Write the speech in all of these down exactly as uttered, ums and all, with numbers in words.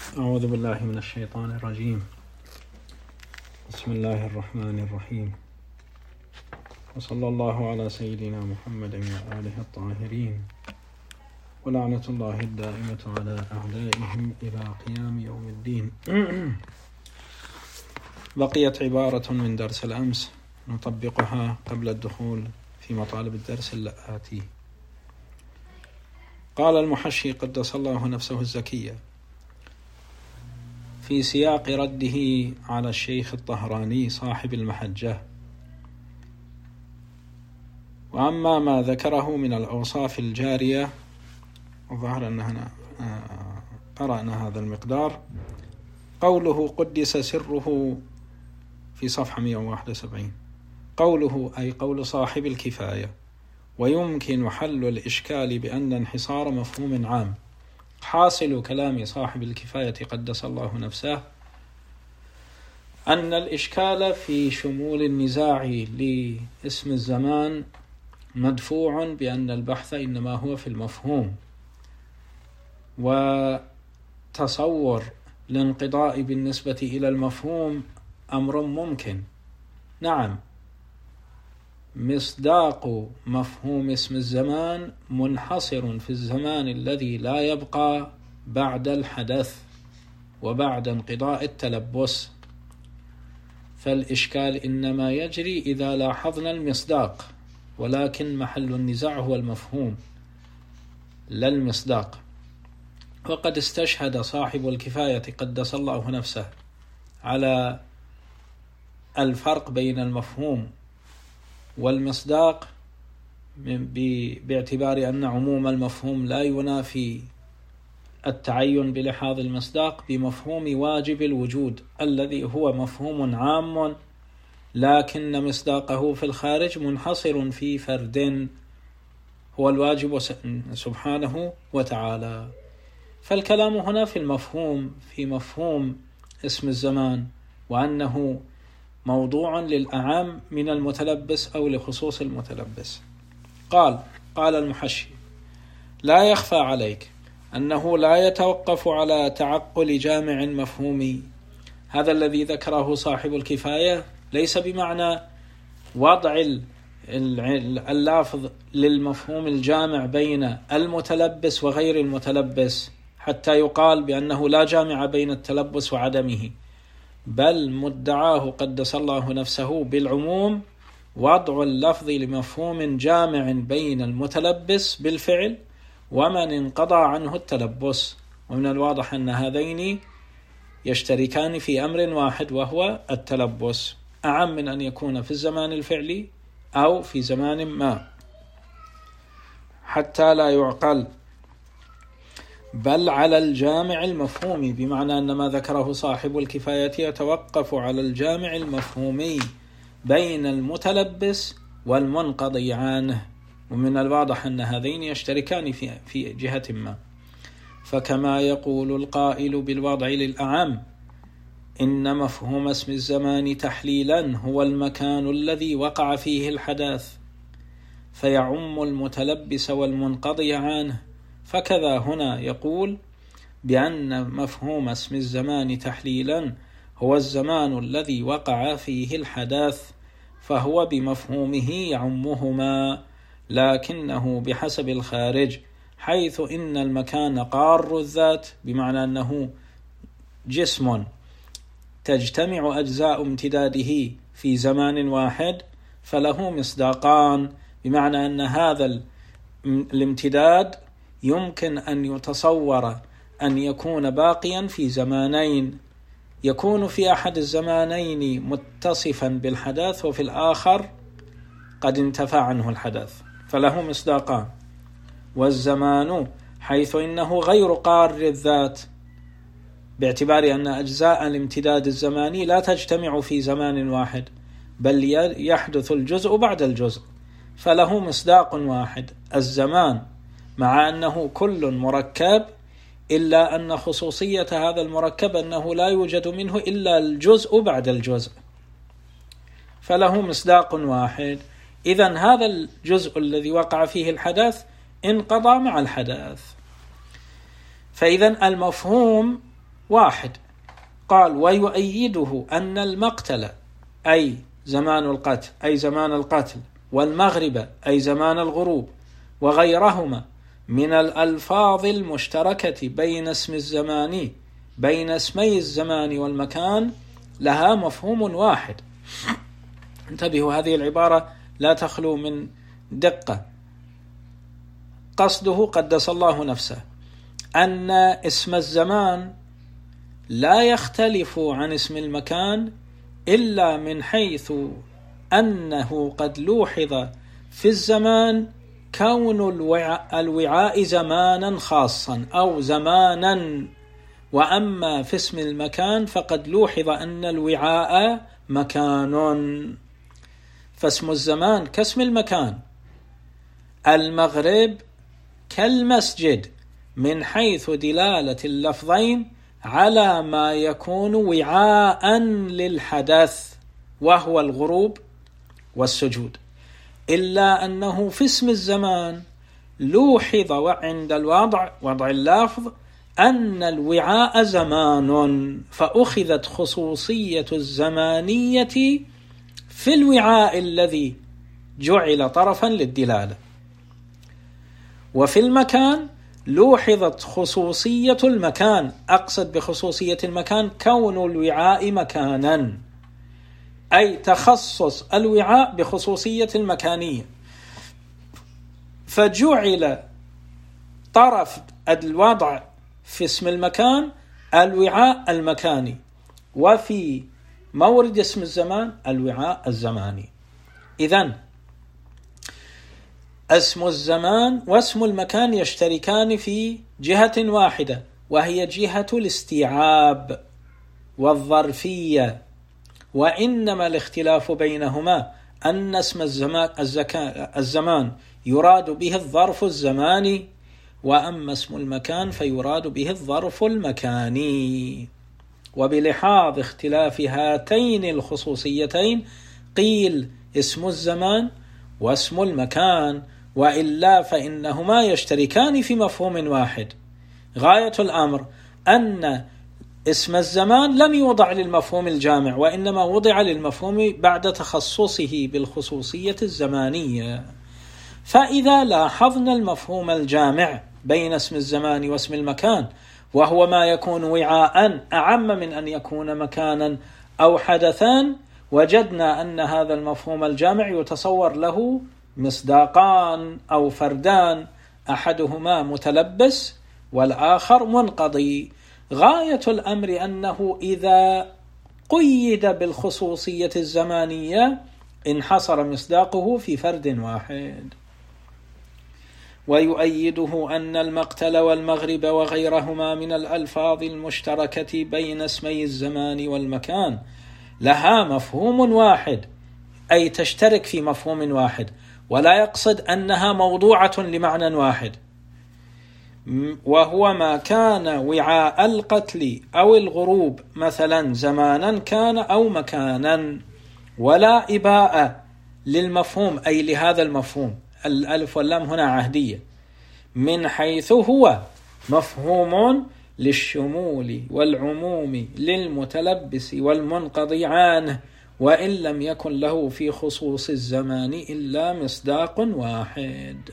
أعوذ بالله من الشيطان الرجيم. بسم الله الرحمن الرحيم، وصلى الله على سيدنا محمد وآله الطاهرين، ولعنة الله الدائمة على أعدائهم إلى قيام يوم الدين. بقيت عبارة من درس الأمس نطبقها قبل الدخول في مطالب الدرس الآتي. قال المحشي قدس الله نفسه الزكية في سياق رده على الشيخ الطهراني صاحب المحجة: وأما ما ذكره من الأوصاف الجارية، وظهر أننا قرأنا هذا المقدار، قوله قدس سره في صفحة مئة وواحد وسبعين، قوله أي قول صاحب الكفاية: ويمكن حل الإشكال بأن انحصار مفهوم عام. حاصل كلام صاحب الكفاية قدس الله نفسه أن الإشكال في شمول النزاع لاسم الزمان مدفوع بأن البحث إنما هو في المفهوم، وتصور الانقضاء بالنسبة إلى المفهوم أمر ممكن. نعم، مصداق مفهوم اسم الزمان منحصر في الزمان الذي لا يبقى بعد الحدث وبعد انقضاء التلبس، فالإشكال إنما يجري إذا لاحظنا المصداق، ولكن محل النزاع هو المفهوم لا المصداق. وقد استشهد صاحب الكفاية قدس الله نفسه على الفرق بين المفهوم والمصداق باعتبار أن عموم المفهوم لا ينافي التعين بلحاظ المصداق بمفهوم واجب الوجود الذي هو مفهوم عام، لكن مصداقه في الخارج منحصر في فرد هو الواجب سبحانه وتعالى. فالكلام هنا في المفهوم، في مفهوم اسم الزمان، وأنه موضوع للأعم من المتلبس أو لخصوص المتلبس. قال قال المحشي: لا يخفى عليك أنه لا يتوقف على تعقل جامع مفهومي. هذا الذي ذكره صاحب الكفاية ليس بمعنى وضع اللافظ للمفهوم الجامع بين المتلبس وغير المتلبس حتى يقال بأنه لا جامع بين التلبس وعدمه، بل مدعاه قدس الله نفسه بالعموم وضع اللفظ لمفهوم جامع بين المتلبس بالفعل ومن انقضى عنه التلبس. ومن الواضح أن هذين يشتركان في أمر واحد، وهو التلبس، أعم من أن يكون في الزمان الفعلي أو في زمان ما، حتى لا يعقل، بل على الجامع المفهومي، بمعنى أن ما ذكره صاحب الكفاية يتوقف على الجامع المفهومي بين المتلبس والمنقضي عنه. ومن الواضح أن هذين يشتركان في في جهة ما. فكما يقول القائل بالوضع للأعم إن مفهوم اسم الزمان تحليلا هو المكان الذي وقع فيه الحدث فيعم المتلبس والمنقضي عنه، فكذا هنا يقول بأن مفهوم اسم الزمان تحليلا هو الزمان الذي وقع فيه الحدث، فهو بمفهومه يعمهما، لكنه بحسب الخارج، حيث إن المكان قار الذات، بمعنى أنه جسم تجتمع أجزاء امتداده في زمان واحد، فله مصداقان، بمعنى أن هذا الامتداد يمكن أن يتصور أن يكون باقيا في زمانين، يكون في أحد الزمانين متصفا بالحدث وفي الآخر قد انتفى عنه الحدث، فله مصداقان. والزمان حيث إنه غير قار الذات، باعتبار أن أجزاء الامتداد الزماني لا تجتمع في زمان واحد، بل يحدث الجزء بعد الجزء، فله مصداق واحد الزمان، مع أنه كل مركب، إلا أن خصوصية هذا المركب أنه لا يوجد منه إلا الجزء بعد الجزء، فله مصداق واحد. إذن هذا الجزء الذي وقع فيه الحدث انقضى مع الحدث. فإذن المفهوم واحد. قال ويؤيده أن المقتل أي زمان القتل أي زمان القتل والمغرب أي زمان الغروب وغيرهما من الألفاظ المشتركة بين اسم الزمان بين اسمي الزمان والمكان لها مفهوم واحد. انتبهوا، هذه العبارة لا تخلو من دقة. قصده قدس الله نفسه أن اسم الزمان لا يختلف عن اسم المكان إلا من حيث أنه قد لوحظ في الزمان كون الوعاء, الوعاء زمانا خاصا أو زمانا، وأما في اسم المكان فقد لوحظ أن الوعاء مكان، فاسم الزمان كاسم المكان. المغرب كالمسجد من حيث دلالة اللفظين على ما يكون وعاء للحدث وهو الغروب والسجود، إلا أنه في اسم الزمان لوحظ عند الوضع وضع اللفظ أن الوعاء زمان، فأخذت خصوصية الزمانية في الوعاء الذي جعل طرفا للدلالة. وفي المكان لوحظت خصوصية المكان، أقصد بخصوصية المكان كون الوعاء مكانا، أي تخصص الوعاء بخصوصية المكانية، فجعل طرف الوضع في اسم المكان الوعاء المكاني، وفي مورد اسم الزمان الوعاء الزماني. إذن اسم الزمان واسم المكان يشتركان في جهة واحدة، وهي جهة الاستيعاب والظرفية، وإنما الاختلاف بينهما أن اسم الزمان, الزمان يراد به الظرف الزماني، وأما اسم المكان فيراد به الظرف المكاني. وبلحاظ اختلاف هاتين الخصوصيتين قيل اسم الزمان واسم المكان، وإلا فإنهما يشتركان في مفهوم واحد. غاية الأمر أن اسم الزمان لم يوضع للمفهوم الجامع، وإنما وضع للمفهوم بعد تخصصه بالخصوصية الزمانية. فإذا لاحظنا المفهوم الجامع بين اسم الزمان واسم المكان، وهو ما يكون وعاء أعم من أن يكون مكانا أو حدثان، وجدنا أن هذا المفهوم الجامع يتصور له مصداقان أو فردان، أحدهما متلبس والآخر منقضي. غاية الأمر أنه إذا قيد بالخصوصية الزمانية انحصر مصداقه في فرد واحد. ويؤيده أن المقتل والمغرب وغيرهما من الألفاظ المشتركة بين اسمي الزمان والمكان لها مفهوم واحد، أي تشترك في مفهوم واحد، ولا يقصد أنها موضوعة لمعنى واحد، وهو ما كان وعاء القتل أو الغروب مثلا زمانا كان أو مكانا، ولا إباء للمفهوم أي لهذا المفهوم، الألف واللام هنا عهدية، من حيث هو مفهوم للشمول والعموم للمتلبس والمنقضي عنه، وإن لم يكن له في خصوص الزمان إلا مصداق واحد.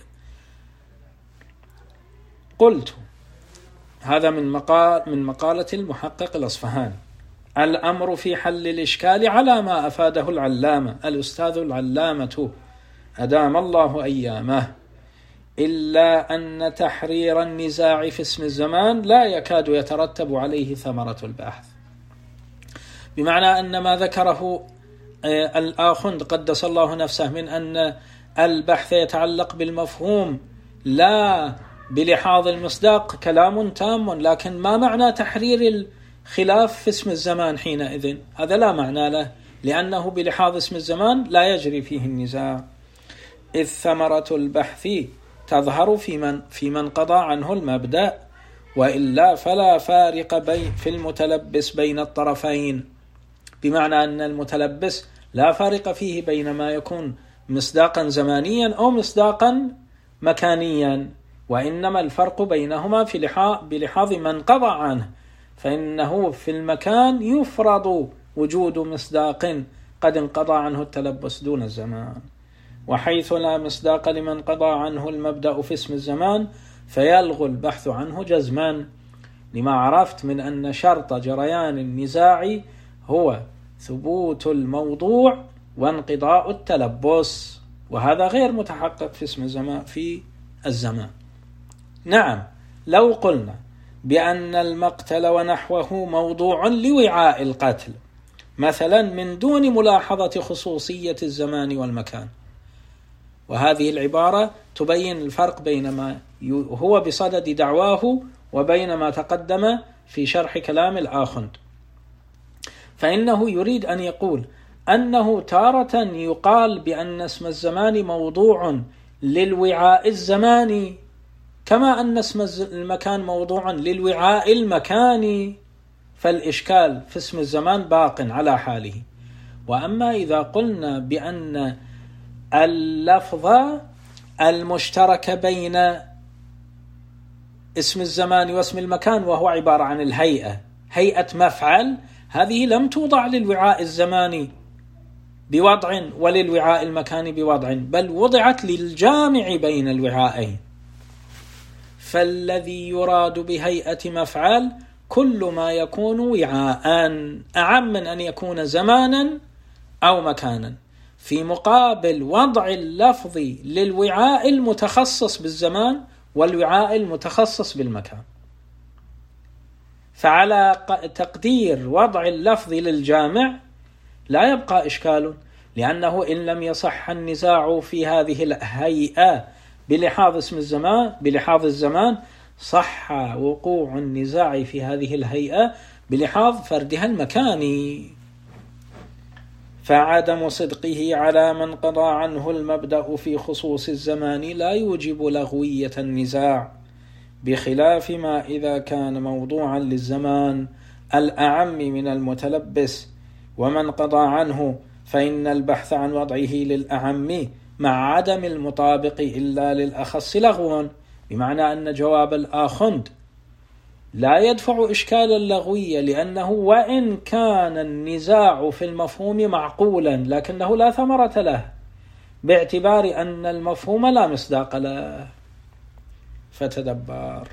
قلت هذا من مقال من مقالة المحقق الأصفهاني. الأمر في حل الإشكال على ما أفاده العلامة الأستاذ العلامة أدام الله أيامه، إلا أن تحرير النزاع في اسم الزمان لا يكاد يترتب عليه ثمرة البحث، بمعنى أن ما ذكره الآخند قدس الله نفسه من أن البحث يتعلق بالمفهوم لا بلحاظ المصداق كلام تام، لكن ما معنى تحرير الخلاف في اسم الزمان حينئذ؟ هذا لا معنى له، لأنه بلحاظ اسم الزمان لا يجري فيه النزاع، إذ ثمرة البحث تظهر في من, في من قضى عنه المبدأ، وإلا فلا فارق بين في المتلبس بين الطرفين، بمعنى أن المتلبس لا فارق فيه بين ما يكون مصداقا زمانيا أو مصداقا مكانيا، وإنما الفرق بينهما في بلحاظ من قضى عنه، فإنه في المكان يفرض وجود مصداق قد انقضى عنه التلبس دون الزمان، وحيث لا مصداق لمن قضى عنه المبدأ في اسم الزمان فيلغو البحث عنه جزما، لما عرفت من أن شرط جريان النزاع هو ثبوت الموضوع وانقضاء التلبس، وهذا غير متحقق في اسم الزمان في الزمان. نعم، لو قلنا بأن المقتل ونحوه موضوع لوعاء القتل مثلا من دون ملاحظة خصوصية الزمان والمكان، وهذه العبارة تبين الفرق بين ما هو بصدد دعواه وبين ما تقدم في شرح كلام الآخند. فإنه يريد أن يقول أنه تارة يقال بأن اسم الزمان موضوع للوعاء الزماني، كما أن اسم المكان موضوع للوعاء المكاني، فالإشكال في اسم الزمان باق على حاله. وأما إذا قلنا بأن اللفظ المشترك بين اسم الزمان واسم المكان وهو عبارة عن الهيئة، هيئة مفعل، هذه لم توضع للوعاء الزماني بوضع وللوعاء المكاني بوضع، بل وضعت للجامع بين الوعاءين. فالذي يراد بهيئة مفعل كل ما يكون وعاء أعم من أن يكون زمانا أو مكانا، في مقابل وضع اللفظ للوعاء المتخصص بالزمان والوعاء المتخصص بالمكان. فعلى تقدير وضع اللفظ للجامع لا يبقى إشكال، لأنه إن لم يصح النزاع في هذه الهيئة بلحاظ اسم الزمان بلحاظ الزمان صح وقوع النزاع في هذه الهيئة بلحاظ فردها المكاني. فعدم صدقه على من قضى عنه المبدأ في خصوص الزمان لا يوجب لغوية النزاع، بخلاف ما إذا كان موضوعا للزمان الأعم من المتلبس ومن قضى عنه، فإن البحث عن وضعه للأعم مع عدم المطابق إلا للأخص لغو، بمعنى أن جواب الآخند لا يدفع إشكال اللغوية، لأنه وإن كان النزاع في المفهوم معقولا لكنه لا ثمرة له، باعتبار أن المفهوم لا مصداق له. فتدبر.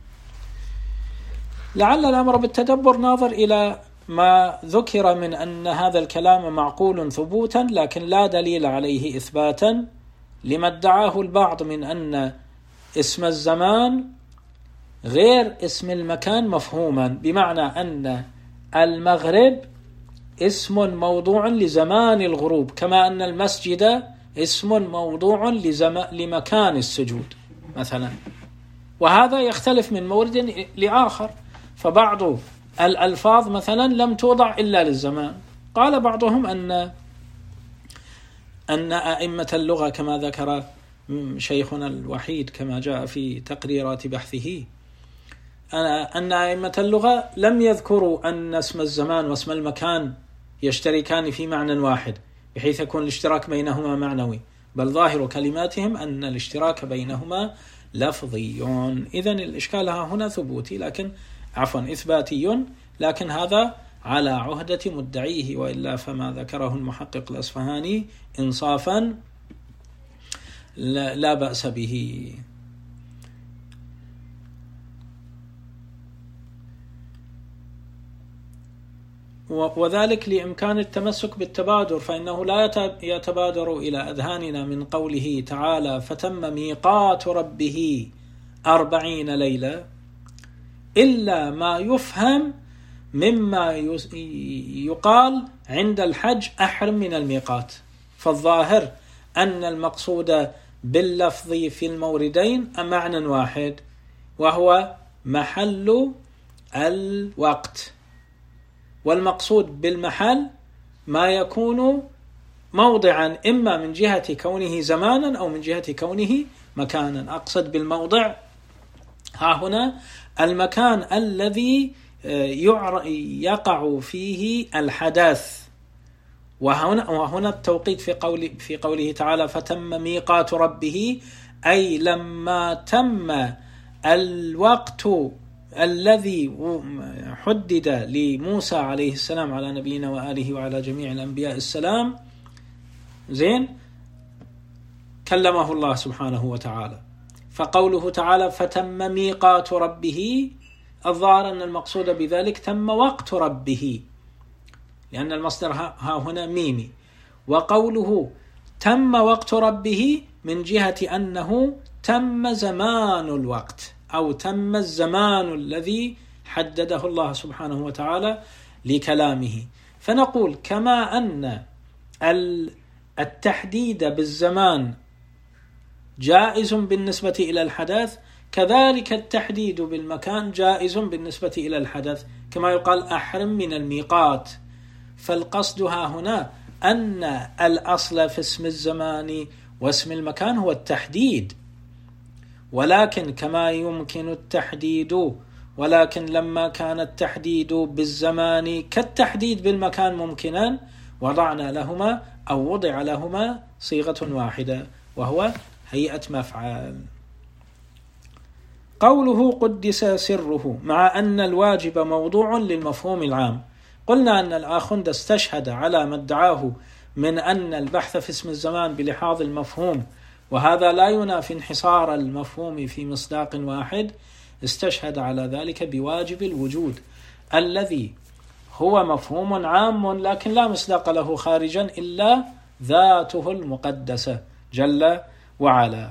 لعل الأمر بالتدبر ناظر إلى ما ذكر من أن هذا الكلام معقول ثبوتا لكن لا دليل عليه إثباتا، لما ادعاه البعض من أن اسم الزمان غير اسم المكان مفهوما، بمعنى أن المغرب اسم موضوع لزمان الغروب، كما أن المسجد اسم موضوع لمكان السجود مثلا، وهذا يختلف من مورد لآخر. فبعض الألفاظ مثلا لم توضع إلا للزمان. قال بعضهم أن أن أئمة اللغة كما ذكر شيخنا الوحيد كما جاء في تقريرات بحثه، أن أئمة اللغة لم يذكروا أن اسم الزمان واسم المكان يشتركان في معنى واحد بحيث يكون الاشتراك بينهما معنوي، بل ظاهر كلماتهم أن الاشتراك بينهما لفظي. إذن الإشكال هنا ثبوتي لكن عفوا إثباتي، لكن هذا على عهدة مدعيه، وإلا فما ذكره المحقق الأصفهاني إنصافا لا بأس به. وذلك لإمكان التمسك بالتبادر، فإنه لا يتبادر إلى أذهاننا من قوله تعالى فتم ميقات ربه أربعين ليلة إلا ما يفهم مما يقال عند الحج أحرم من الميقات. فالظاهر أن المقصود باللفظ في الموردين معنى واحد، وهو محل الوقت، والمقصود بالمحل ما يكون موضعا إما من جهة كونه زمانا أو من جهة كونه مكانا. أقصد بالموضع ها هنا المكان الذي يقع فيه الحدث، وهنا, وهنا التوقيت في قول في قوله تعالى فتم ميقات ربه، أي لما تم الوقت الذي حدد لموسى عليه السلام على نبينا وآله وعلى جميع الأنبياء السلام، زين، كلمه الله سبحانه وتعالى. فقوله تعالى فتم ميقات ربه، الظاهر أن المقصود بذلك تم وقت ربه، لأن المصدر ها هنا ميمي. وقوله تم وقت ربه من جهة أنه تم زمان الوقت، أو تم الزمان الذي حدده الله سبحانه وتعالى لكلامه. فنقول كما أن التحديد بالزمان جائز بالنسبة إلى الحدث، كذلك التحديد بالمكان جائز بالنسبة إلى الحدث، كما يقال أحرم من الميقات. فالقصد ها هنا أن الأصل في اسم الزمان واسم المكان هو التحديد، ولكن كما يمكن التحديد، ولكن لما كان التحديد بالزمان كالتحديد بالمكان ممكنا، وضعنا لهما أو وضع لهما صيغة واحدة وهو هيئة مفعل. قوله قدس سره، مع أن الواجب موضوع للمفهوم العام. قلنا أن الآخوند استشهد على ما ادعاه من أن البحث في اسم الزمان بلحاظ المفهوم، وهذا لا ينافي انحصار المفهوم في مصداق واحد، استشهد على ذلك بواجب الوجود الذي هو مفهوم عام لكن لا مصداق له خارجا إلا ذاته المقدسة جل وعلا.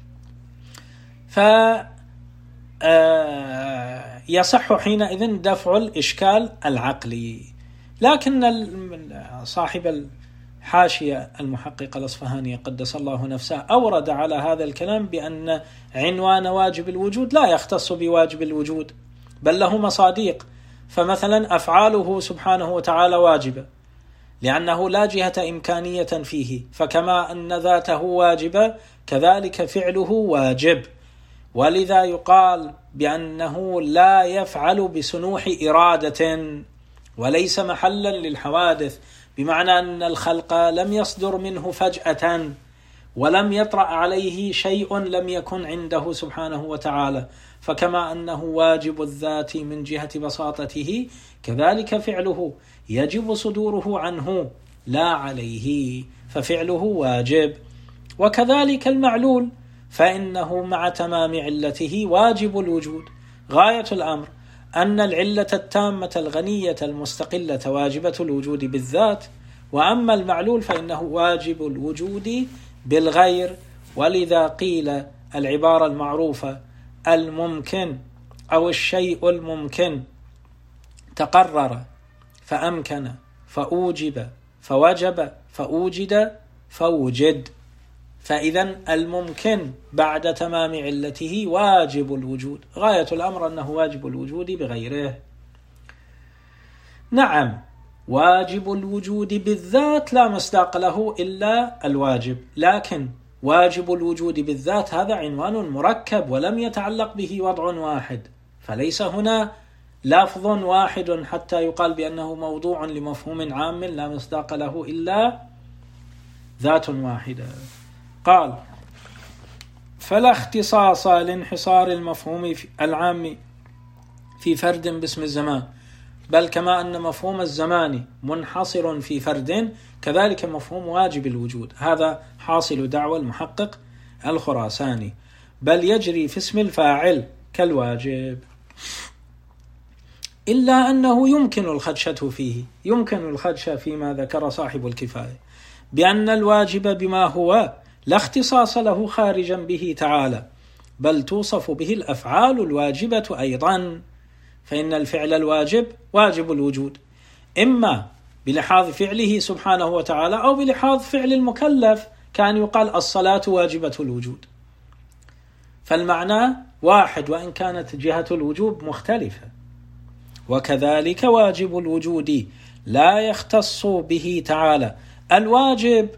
فيصح حينئذ دفع الإشكال العقلي. لكن صاحب الحاشية المحقق الأصفهاني قدس الله نفسه أورد على هذا الكلام بأن عنوان واجب الوجود لا يختص بواجب الوجود، بل له مصاديق. فمثلا أفعاله سبحانه وتعالى واجبة لأنه لا جهة إمكانية فيه، فكما أن ذاته واجبة كذلك فعله واجب، ولذا يقال بأنه لا يفعل بسنوح إرادة وليس محلا للحوادث، بمعنى أن الخلق لم يصدر منه فجأة ولم يطرأ عليه شيء لم يكن عنده سبحانه وتعالى. فكما أنه واجب الذات من جهة بساطته كذلك فعله يجب صدوره عنه لا عليه، ففعله واجب. وكذلك المعلول فإنه مع تمام علته واجب الوجود. غاية الأمر أن العلة التامة الغنية المستقلة واجبة الوجود بالذات، وأما المعلول فإنه واجب الوجود بالغير. ولذا قيل العبارة المعروفة الممكن أو الشيء الممكن تقرر فأمكن فأوجب فوجب فأوجد فوجد. فإذا الممكن بعد تمام علته واجب الوجود، غاية الأمر أنه واجب الوجود بغيره. نعم، واجب الوجود بالذات لا مصداق له إلا الواجب، لكن واجب الوجود بالذات هذا عنوان مركب ولم يتعلق به وضع واحد، فليس هنا لفظ واحد حتى يقال بأنه موضوع لمفهوم عام لا مصداق له إلا ذات واحدة. قال فلا اختصاص لانحصار المفهوم العام في فرد باسم الزمان، بل كما أن مفهوم الزمان منحصر في فرد كذلك مفهوم واجب الوجود. هذا حاصل دعوى المحقق الخراساني، بل يجري في اسم الفاعل كالواجب، إلا أنه يمكن الخدشة فيه، يمكن الخدشة فيما ذكر صاحب الكفاية بأن الواجب بما هو لا اختصاص له خارجا به تعالى، بل توصف به الأفعال الواجبة أيضا. فإن الفعل الواجب واجب الوجود، إما بلحاظ فعله سبحانه وتعالى أو بلحاظ فعل المكلف، كان يقال الصلاة واجبة الوجود. فالمعنى واحد وإن كانت جهة الوجوب مختلفة. وكذلك واجب الوجود لا يختص به تعالى. الواجب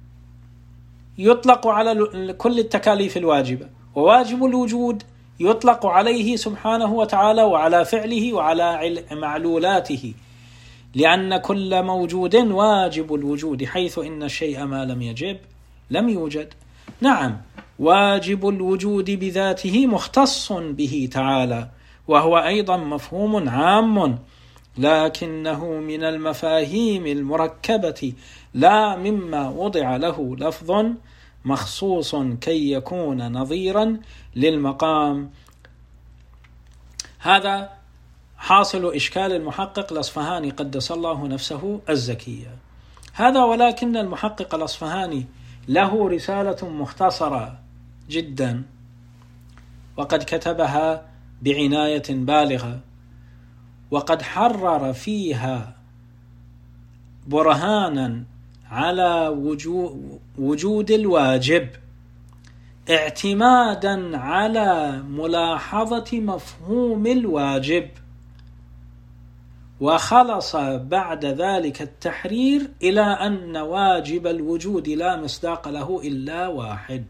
يطلق على كل التكاليف الواجبة، وواجب الوجود يطلق عليه سبحانه وتعالى وعلى فعله وعلى معلولاته، لأن كل موجود واجب الوجود، حيث إن الشيء ما لم يجب لم يوجد. نعم، واجب الوجود بذاته مختص به تعالى، وهو أيضا مفهوم عام، لكنه من المفاهيم المركبة لا مما وضع له لفظ مخصوص كي يكون نظيرا للمقام. هذا حاصل إشكال المحقق الأصفهاني قدس الله نفسه الزكية. هذا ولكن المحقق الأصفهاني له رسالة مختصرة جدا، وقد كتبها بعناية بالغة، وقد حرر فيها برهانا على وجود الواجب اعتمادا على ملاحظة مفهوم الواجب، وخلص بعد ذلك التحرير إلى أن واجب الوجود لا مصداق له إلا واحد،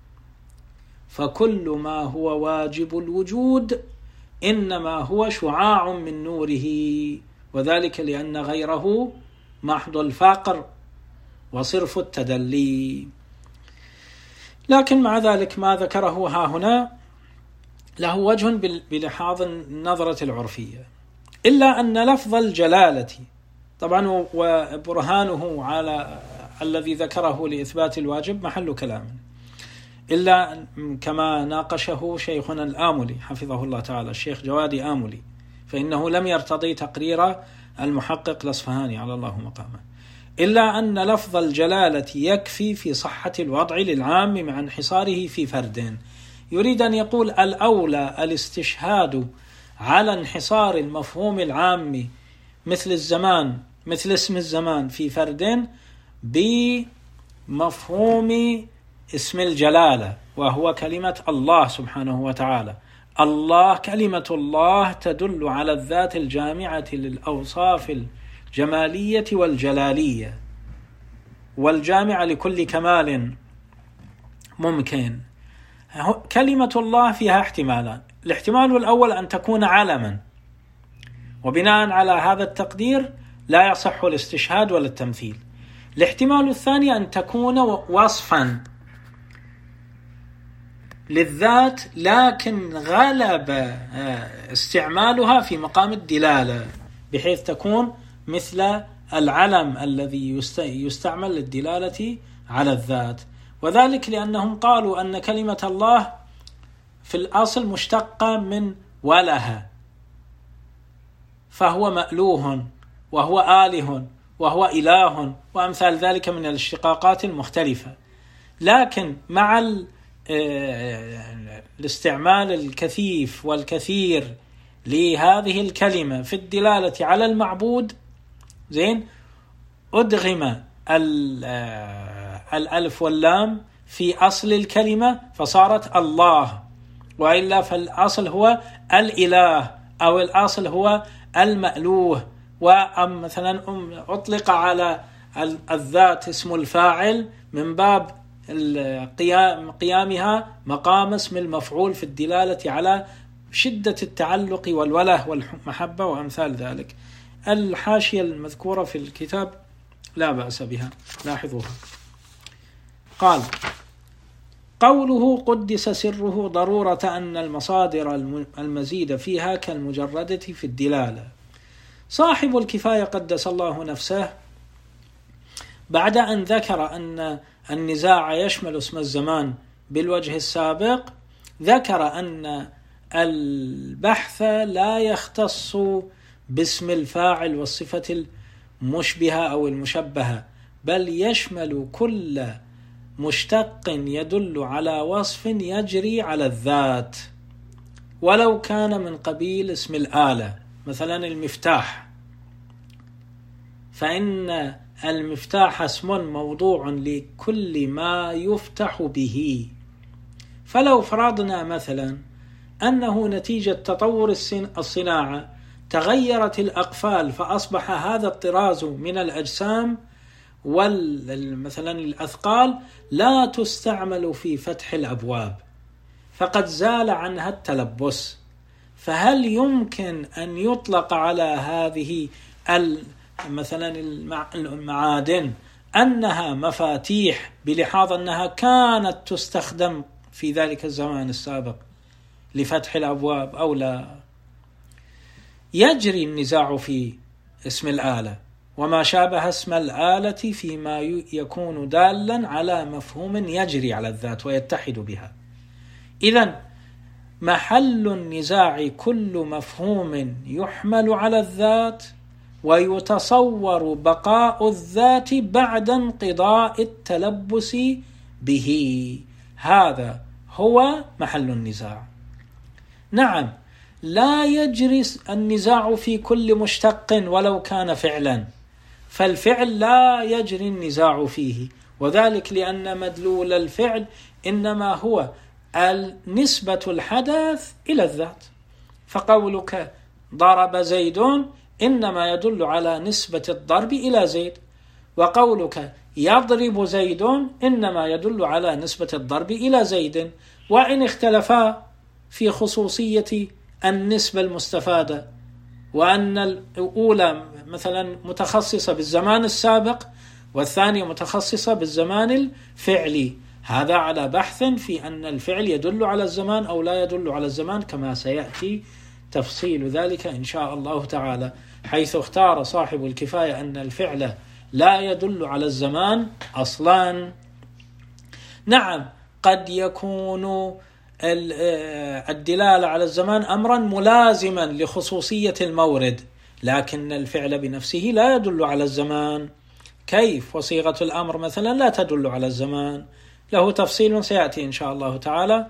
فكل ما هو واجب الوجود إنما هو شعاع من نوره، وذلك لأن غيره محض الفقر وصرف التدلي. لكن مع ذلك ما ذكره ها هنا له وجه بلحاظ النظرة العرفية، إلا أن لفظ الجلالة طبعا وبرهانه على الذي ذكره لإثبات الواجب محل كلام، إلا كما ناقشه شيخنا الآملي حفظه الله تعالى الشيخ جوادي آملي، فإنه لم يرتضي تقرير المحقق الأصفهاني على الله مقامه، إلا أن لفظ الجلالة يكفي في صحة الوضع للعام مع انحصاره في فرد. يريد أن يقول الأولى الاستشهاد على انحصار المفهوم العام مثل الزمان، مثل اسم الزمان في فرد، بمفهوم اسم الجلالة وهو كلمة الله سبحانه وتعالى. الله كلمة الله تدل على الذات الجامعة للأوصاف الجمالية والجلالية والجامعة لكل كمال ممكن. كلمة الله فيها احتمالان، الاحتمال الأول أن تكون علما، وبناء على هذا التقدير لا يصح الاستشهاد ولا التمثيل. الاحتمال الثاني أن تكون وصفا للذات، لكن غلب استعمالها في مقام الدلالة، بحيث تكون مثل العلم الذي يستعمل للدلالة على الذات. وذلك لأنهم قالوا أن كلمة الله في الأصل مشتقة من وله، فهو مألوه وهو آله وهو إله وأمثال ذلك من الاشتقاقات المختلفة، لكن مع الاستعمال الكثيف والكثير لهذه الكلمة في الدلالة على المعبود زين أدغم الألف واللام في أصل الكلمة فصارت الله، وإلا فالأصل هو الإله أو الأصل هو المألوه. ومثلا أطلق على الذات اسم الفاعل من باب قيامها مقام اسم المفعول في الدلالة على شدة التعلق والوله والمحبة وأمثال ذلك. الحاشية المذكورة في الكتاب لا بأس بها، لاحظوها. قال: قوله قدس سره ضرورة أن المصادر المزيد فيها كالمجردة في الدلالة. صاحب الكفاية قدس الله نفسه بعد أن ذكر أن النزاع يشمل اسم الزمان بالوجه السابق، ذكر أن البحث لا يختص باسم الفاعل والصفة المشبهة أو المشبهة، بل يشمل كل مشتق يدل على وصف يجري على الذات، ولو كان من قبيل اسم الآلة، مثلا المفتاح، فإن المفتاح اسم موضوع لكل ما يفتح به. فلو فرضنا مثلا أنه نتيجة تطور الصناعة تغيرت الأقفال فأصبح هذا الطراز من الأجسام ومثلا الأثقال لا تستعمل في فتح الأبواب، فقد زال عنها التلبس، فهل يمكن أن يطلق على هذه مثلا المعادن أنها مفاتيح بلحاظ أنها كانت تستخدم في ذلك الزمان السابق لفتح الأبواب أو لا؟ يجري النزاع في اسم الآلة وما شابه اسم الآلة فيما يكون دالا على مفهوم يجري على الذات ويتحد بها. إذن محل النزاع كل مفهوم يحمل على الذات ويتصور بقاء الذات بعد انقضاء التلبس به، هذا هو محل النزاع. نعم، لا يجري النزاع في كل مشتق ولو كان فعلا، فالفعل لا يجري النزاع فيه، وذلك لأن مدلول الفعل إنما هو النسبة الحدث إلى الذات، فقولك ضرب زيد إنما يدل على نسبة الضرب إلى زيد، وقولك يضرب زيد إنما يدل على نسبة الضرب إلى زيد، وإن اختلفا في خصوصية النسبة المستفادة، وأن الأولى مثلا متخصصة بالزمان السابق والثانية متخصصة بالزمان الفعلي، هذا على بحث في أن الفعل يدل على الزمان أو لا يدل على الزمان، كما سيأتي تفصيل ذلك إن شاء الله تعالى، حيث اختار صاحب الكفاية أن الفعل لا يدل على الزمان أصلا. نعم، قد يكون الدلالة على الزمان أمرا ملازما لخصوصية المورد، لكن الفعل بنفسه لا يدل على الزمان. كيف؟ وصيغة الأمر مثلا لا تدل على الزمان، له تفصيل سيأتي إن شاء الله تعالى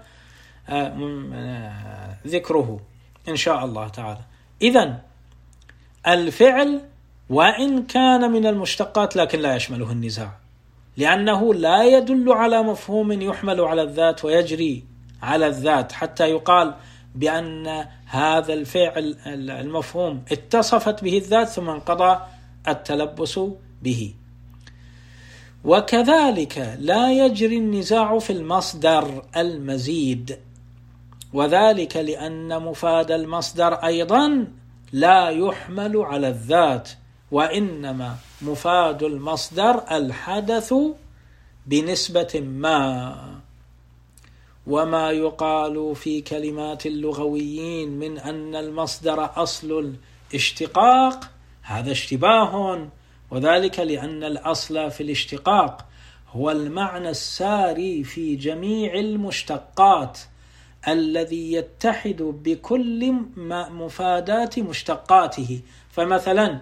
ذكره إن شاء الله تعالى. إذن الفعل وإن كان من المشتقات لكن لا يشمله النزاع، لأنه لا يدل على مفهوم يحمل على الذات ويجري على الذات حتى يقال بأن هذا الفعل المفهوم اتصفت به الذات ثم انقضى التلبس به. وكذلك لا يجري النزاع في المصدر المزيد، وذلك لأن مفاد المصدر أيضا لا يحمل على الذات، وإنما مفاد المصدر الحدث بنسبة ما. وما يقال في كلمات اللغويين من أن المصدر أصل الاشتقاق هذا اشتباه، وذلك لأن الأصل في الاشتقاق هو المعنى الساري في جميع المشتقات الذي يتحد بكل مفادات مشتقاته. فمثلا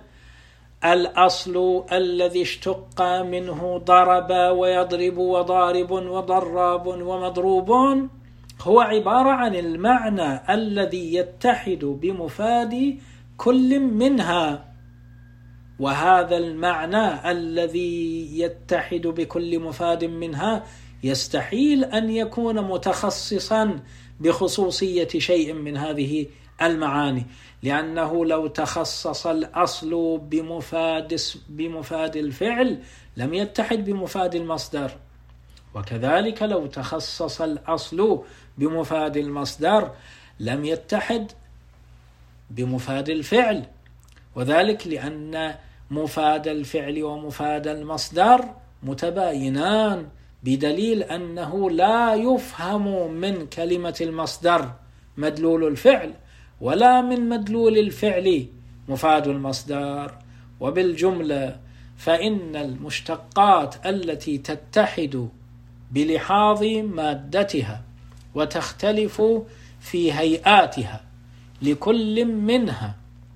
الأصل الذي اشتق منه ضرب ويضرب وضارب وضراب ومضروب هو عبارة عن المعنى الذي يتحد بمفاد كل منها، وهذا المعنى الذي يتحد بكل مفاد منها يستحيل أن يكون متخصصا بخصوصية شيء من هذه المعاني، لأنه لو تخصص الأصل بمفاد بمفاد الفعل لم يتحد بمفاد المصدر، وكذلك لو تخصص الأصل بمفاد المصدر لم يتحد بمفاد الفعل، وذلك لأن مفاد الفعل ومفاد المصدر متباينان، بدليل أنه لا يفهم من كلمة المصدر مدلول الفعل ولا من مدلول الفعل مفاد المصدر. وبالجملة فإن المشتقات التي تتحد بلحاظ مادتها وتختلف في هيئاتها لكل منها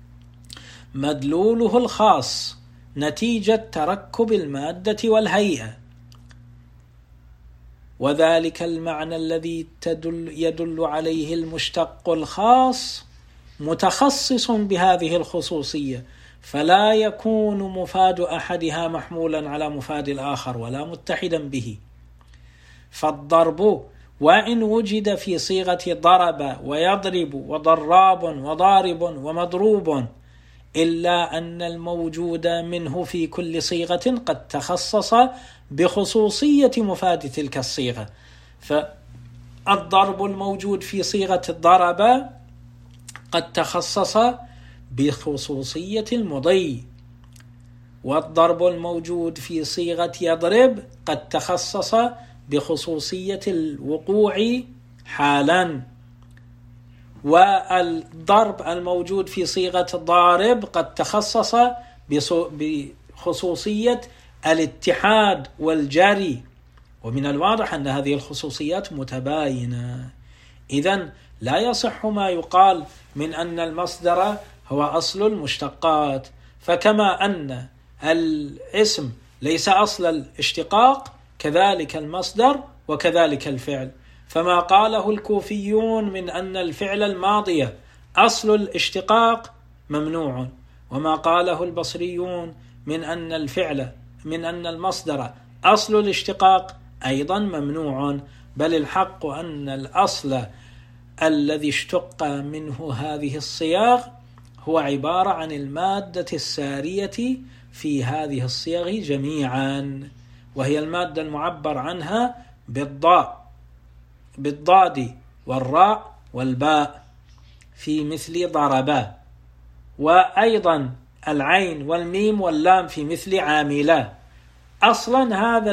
مدلوله الخاص نتيجة تركب المادة والهيئة، وذلك المعنى الذي تدل يدل عليه المشتق الخاص متخصص بهذه الخصوصية، فلا يكون مفاد أحدها محمولا على مفاد الآخر ولا متحدا به. فالضرب وإن وجد في صيغة ضرب ويضرب وضراب وضارب ومضروب، إلا أن الموجود منه في كل صيغة قد تخصص بخصوصية مفاد تلك الصيغة. فالضرب الموجود في صيغة ضرب قد تخصص بخصوصية المضي، والضرب الموجود في صيغة يضرب قد تخصص بخصوصية الوقوع حالا، والضرب الموجود في صيغة ضارب قد تخصص بخصوصية الاتحاد والجري، ومن الواضح أن هذه الخصوصيات متباينة. إذن لا يصح ما يقال من أن المصدر هو أصل المشتقات، فكما أن الاسم ليس أصل الاشتقاق كذلك المصدر وكذلك الفعل. فما قاله الكوفيون من أن الفعل الماضي أصل الاشتقاق ممنوع، وما قاله البصريون من أن الفعل من أن المصدر أصل الاشتقاق أيضا ممنوع، بل الحق أن الأصل الذي اشتق منه هذه الصيغ هو عبارة عن المادة السارية في هذه الصيغ جميعا، وهي المادة المعبر عنها بالضاء بالضاد والراء والباء في مثل ضربا، وأيضا العين والميم واللام في مثل عاملا. أصلا هذا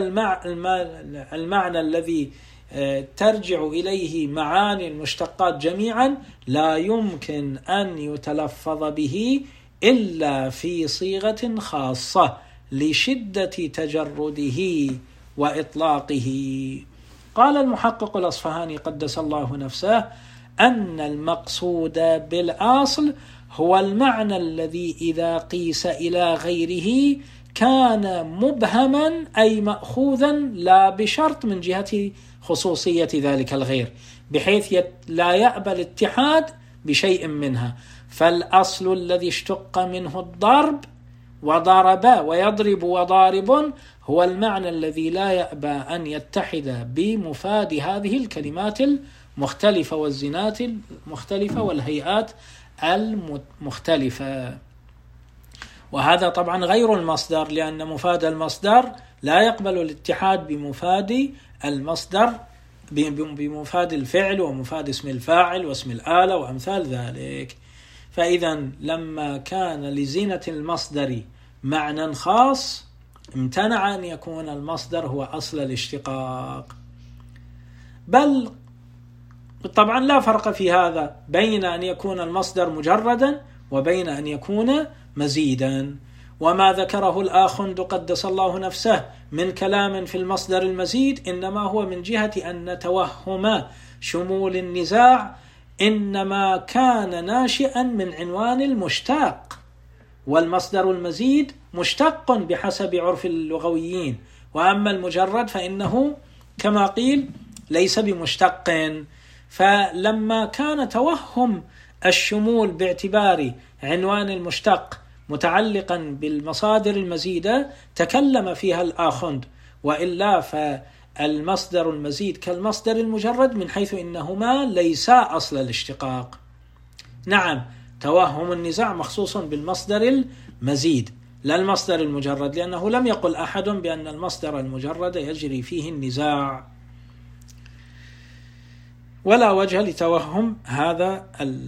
المعنى الذي ترجع إليه معاني المشتقات جميعا لا يمكن أن يتلفظ به إلا في صيغة خاصة لشدة تجرده وإطلاقه. قال المحقق الأصفهاني قدس الله نفسه أن المقصود بالأصل هو المعنى الذي إذا قيس إلى غيره كان مبهما أي مأخوذا لا بشرط من جهة خصوصية ذلك الغير، بحيث لا يأبى الاتحاد بشيء منها. فالأصل الذي اشتق منه الضرب وضرب ويضرب وضارب هو المعنى الذي لا يأبى أن يتحد بمفاد هذه الكلمات المختلفة والزنات المختلفة والهيئات المختلفة. وهذا طبعا غير المصدر، لأن مفاد المصدر لا يقبل الاتحاد بمفاد المصدر بمفاد الفعل ومفاد اسم الفاعل واسم الآلة وأمثال ذلك. فإذا لما كان لزينة المصدر معنى خاص امتنع أن يكون المصدر هو أصل الاشتقاق. بل طبعا لا فرق في هذا بين أن يكون المصدر مجردا وبين أن يكون مزيدا. وما ذكره الآخند قدس الله نفسه من كلام في المصدر المزيد إنما هو من جهة أن توهم شمول النزاع إنما كان ناشئا من عنوان المشتق، والمصدر المزيد مشتق بحسب عرف اللغويين، وأما المجرد فإنه كما قيل ليس بمشتق. فلما كان توهم الشمول باعتبار عنوان المشتق متعلقا بالمصادر المزيدة تكلم فيها الآخند، وإلا فالمصدر المزيد كالمصدر المجرد من حيث إنهما ليسا أصل الاشتقاق. نعم، توهم النزاع مخصوص بالمصدر المزيد لا المصدر المجرد، لأنه لم يقل أحد بأن المصدر المجرد يجري فيه النزاع، ولا وجه لتوهم هذا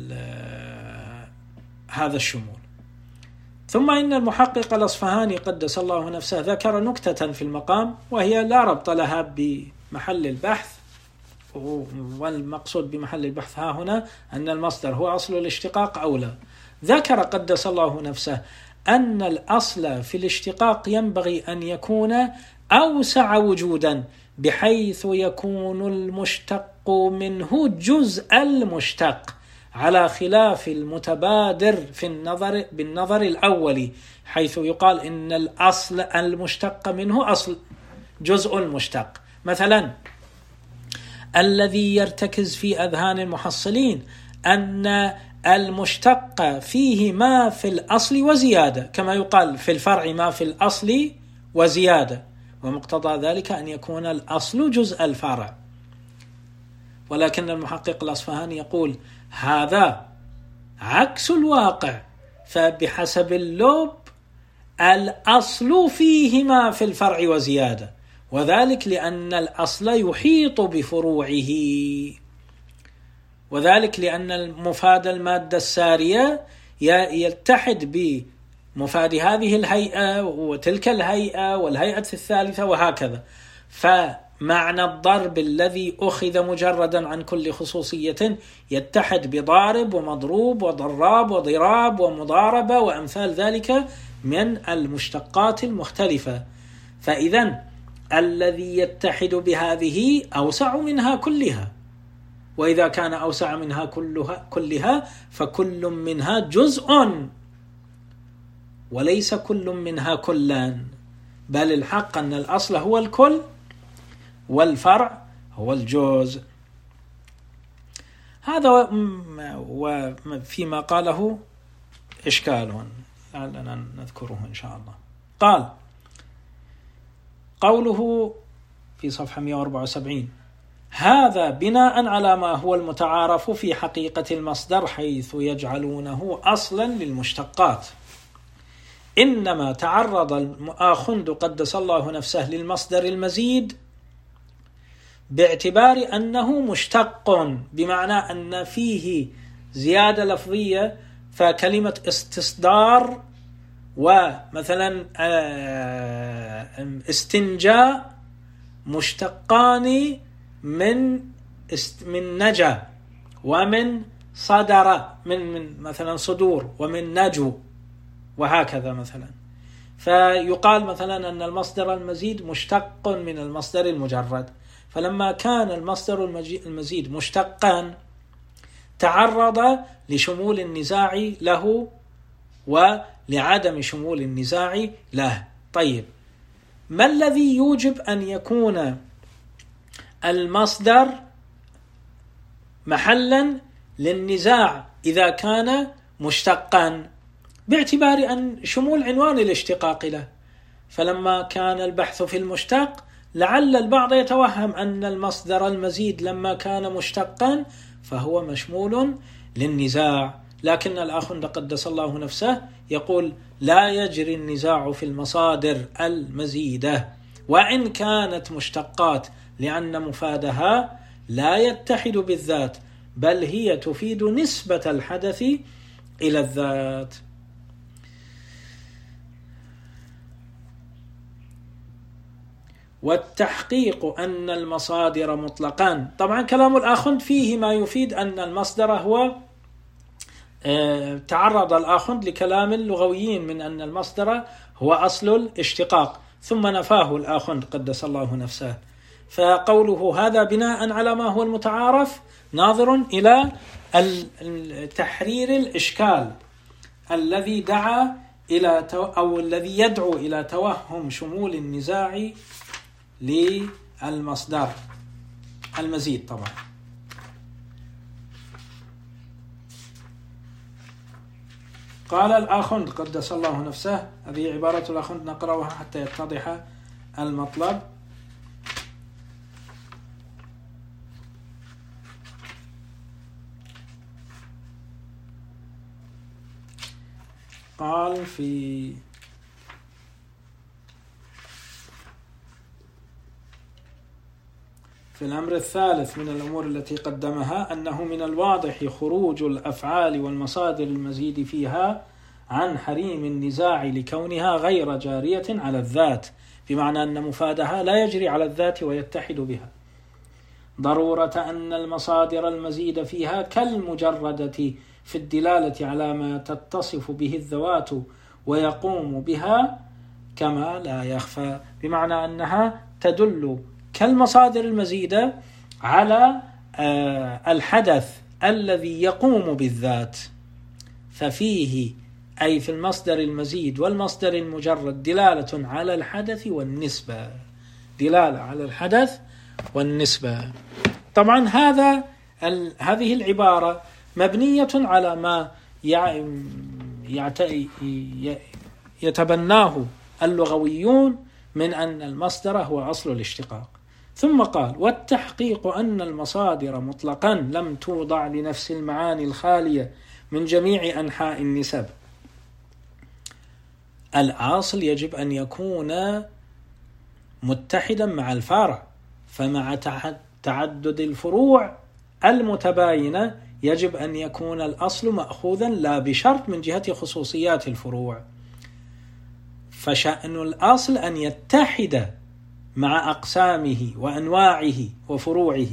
هذا الشمول. ثم إن المحقق الأصفهاني قدس الله نفسه ذكر نكتة في المقام، وهي لا ربط لها بمحل البحث، والمقصود بمحل البحث ها هنا أن المصدر هو أصل الاشتقاق أو لا. ذكر قدس الله نفسه أن الأصل في الاشتقاق ينبغي أن يكون أوسع وجودا، بحيث يكون المشتق منه جزء المشتق، على خلاف المتبادر في النظر بالنظر الأولي، حيث يقال إن الأصل المشتق منه أصل جزء المشتق. مثلا الذي يرتكز في أذهان المحصلين أن المشتق فيه ما في الأصل وزيادة، كما يقال في الفرع ما في الأصل وزيادة، ومقتضى ذلك أن يكون الأصل جزء الفرع. ولكن المحقق الأصفهاني يقول هذا عكس الواقع، فبحسب اللب الأصل فيه ما في الفرع وزيادة، وذلك لأن الأصل يحيط بفروعه، وذلك لأن المفاد المادة السارية يتحد بمفاد هذه الهيئة وتلك الهيئة والهيئة الثالثة وهكذا. معنى الضرب الذي أخذ مجردا عن كل خصوصية يتحد بضارب ومضروب وضراب وضراب ومضاربة وأمثال ذلك من المشتقات المختلفة. فإذن الذي يتحد بهذه أوسع منها كلها، وإذا كان أوسع منها كلها, كلها فكل منها جزء وليس كل منها كلا، بل الحق أن الأصل هو الكل والفرع هو الجزء. هذا وفيما قاله إشكال لعلنا نذكره إن شاء الله. قال قوله في صفحة مئة وأربعة وسبعين: هذا بناء على ما هو المتعارف في حقيقة المصدر حيث يجعلونه أصلا للمشتقات. إنما تعرض الآخند قدس الله نفسه للمصدر المزيد باعتبار أنه مشتق، بمعنى أن فيه زيادة لفظية، فكلمة استصدار ومثلا استنجاء مشتقان من من نجا ومن صدر، من من مثلا صدور ومن نجو وهكذا مثلا. فيقال مثلا أن المصدر المزيد مشتق من المصدر المجرد، فلما كان المصدر المزيد مشتقا تعرض لشمول النزاع له ولعدم شمول النزاع له. طيب، ما الذي يوجب أن يكون المصدر محلا للنزاع إذا كان مشتقا؟ باعتبار أن شمول عنوان الاشتقاق له. فلما كان البحث في المشتق لعل البعض يتوهم أن المصدر المزيد لما كان مشتقا فهو مشمول للنزاع، لكن الآخند قدس الله نفسه يقول لا يجري النزاع في المصادر المزيدة وإن كانت مشتقات، لأن مفادها لا يتحد بالذات بل هي تفيد نسبة الحدث إلى الذات. والتحقيق أن المصادر مطلقان. طبعا كلام الآخند فيه ما يفيد أن المصدر هو اه تعرض الآخند لكلام اللغويين من أن المصدر هو أصل الاشتقاق، ثم نفاه الآخند قدس الله نفسه. فقوله هذا بناء على ما هو المتعارف ناظر إلى تحرير الإشكال الذي دعا إلى أو الذي يدعو إلى توهم شمول النزاع للمصدر المزيد. طبعا قال الآخند قدس الله نفسه، هذه عبارة الآخند نقرأها حتى يتضح المطلب. قال في في الأمر الثالث من الأمور التي قدمها أنه من الواضح خروج الأفعال والمصادر المزيد فيها عن حريم النزاع لكونها غير جارية على الذات، بمعنى أن مفادها لا يجري على الذات ويتحد بها. ضرورة أن المصادر المزيد فيها كالمجردة في الدلالة على ما تتصف به الذوات ويقوم بها كما لا يخفى، بمعنى أنها تدل كالمصادر المزيدة على الحدث الذي يقوم بالذات. ففيه أي في المصدر المزيد والمصدر المجرد دلالة على الحدث والنسبة، دلالة على الحدث والنسبة. طبعا هذا هذه العبارة مبنية على ما يتبناه اللغويون من أن المصدر هو أصل الاشتقاق. ثم قال والتحقيق أن المصادر مطلقا لم توضع لنفس المعاني الخالية من جميع أنحاء النسب. الأصل يجب أن يكون متحدا مع الفارع، فمع تعدد الفروع المتباينة يجب أن يكون الأصل مأخوذا لا بشرط من جهة خصوصيات الفروع. فشأن الأصل أن يتحد مع أقسامه وأنواعه وفروعه.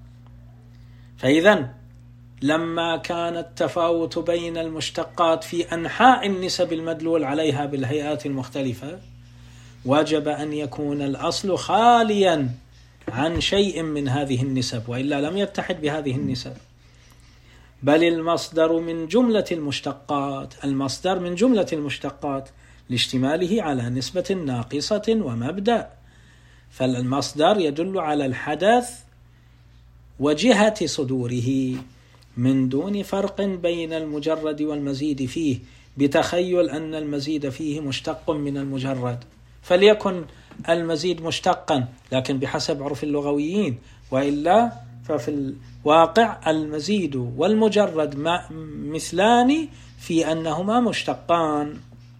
فإذن لما كان التفاوت بين المشتقات في أنحاء النسب المدلول عليها بالهيئات المختلفة، وجب أن يكون الأصل خاليا عن شيء من هذه النسب، وإلا لم يتحد بهذه النسب. بل المصدر من جملة المشتقات، المصدر من جملة المشتقات لاشتماله على نسبة ناقصة ومبدأ. فالمصدر يدل على الحدث وجهة صدوره من دون فرق بين المجرد والمزيد فيه، بتخيل أن المزيد فيه مشتق من المجرد، فليكن المزيد مشتقا لكن بحسب عرف اللغويين، وإلا ففي الواقع المزيد والمجرد مثلان في أنهما مشتقان.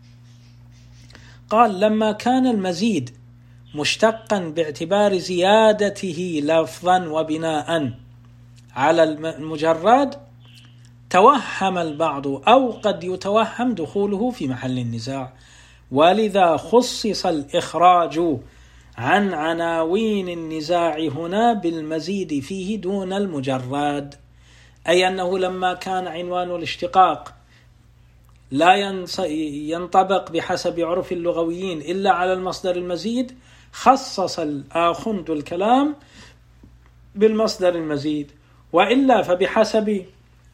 قال لما كان المزيد مشتقا باعتبار زيادته لفظا وبناء على المجرد، توهم البعض أو قد يتوهم دخوله في محل النزاع، ولذا خصص الإخراج عن عناوين النزاع هنا بالمزيد فيه دون المجرد، أي أنه لما كان عنوان الاشتقاق لا ينطبق بحسب عرف اللغويين إلا على المصدر المزيد، خصص الآخند الكلام بالمصدر المزيد، وإلا فبحسب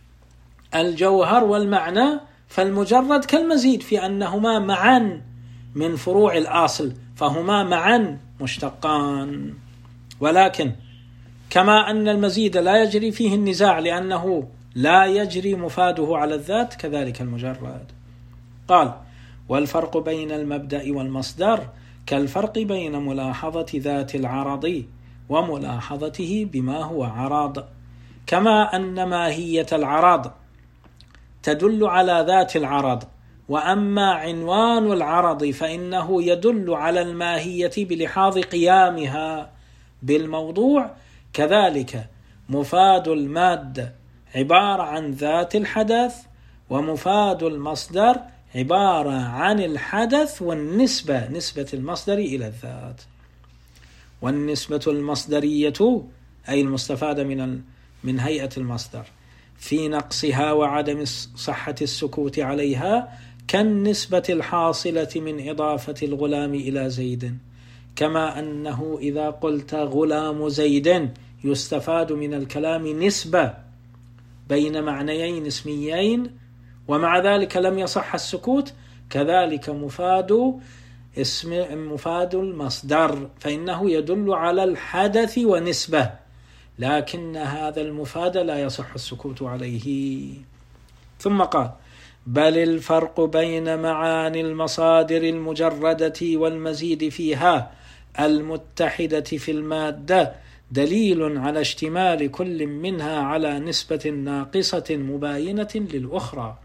الجوهر والمعنى فالمجرد كالمزيد في أنهما معا من فروع الأصل، فهما معا مشتقان. ولكن كما أن المزيد لا يجري فيه النزاع لأنه لا يجري مفاده على الذات، كذلك المجرد. قال والفرق بين المبدأ والمصدر كالفرق بين ملاحظة ذات العرض وملاحظته بما هو عرض، كما أن ماهية العرض تدل على ذات العرض، وأما عنوان العرض فإنه يدل على الماهية بلحاظ قيامها بالموضوع. كذلك مفاد المادة عبارة عن ذات الحدث، ومفاد المصدر عبارة عن الحدث والنسبة، نسبة المصدر إلى الذات. والنسبة المصدرية أي المستفادة من من هيئة المصدر في نقصها وعدم صحة السكوت عليها كالنسبة الحاصلة من إضافة الغلام إلى زيد، كما أنه إذا قلت غلام زيد يستفاد من الكلام نسبة بين معنيين اسميين ومع ذلك لم يصح السكوت، كذلك مفاد اسم مفاد المصدر فإنه يدل على الحدث ونسبة، لكن هذا المفاد لا يصح السكوت عليه. ثم قال بل الفرق بين معاني المصادر المجردة والمزيد فيها المتحدة في المادة دليل على اشتمال كل منها على نسبة ناقصة مباينة للأخرى.